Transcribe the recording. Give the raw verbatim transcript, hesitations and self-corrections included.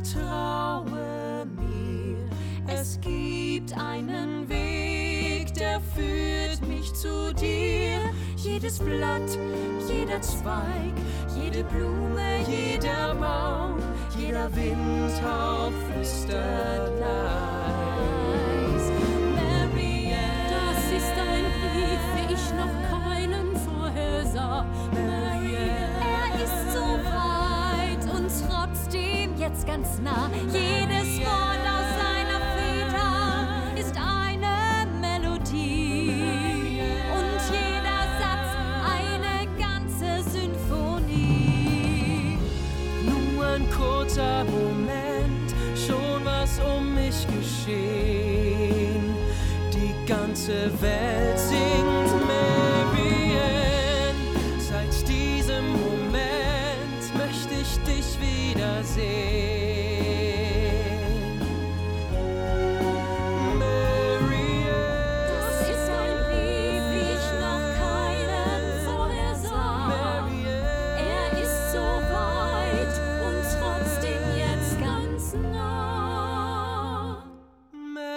vertraue mir, es gibt einen Weg, der führt mich zu dir. Jedes Blatt, jeder Zweig, jede Blume, jeder Baum, jeder Windhauch flüstert leis. Marianne, Das ist ein Brief, wie ich noch keinen vorher sah. Marianne, Er ist so weit und trotzdem jetzt ganz nah. Jedes Wort aus seiner Feder ist eine Melodie und jeder Satz eine ganze Sinfonie. nur ein kurzer Moment, schon was um mich geschehen. Die ganze Welt singt Marianne. Seit diesem Moment möchte ich dich wiedersehen.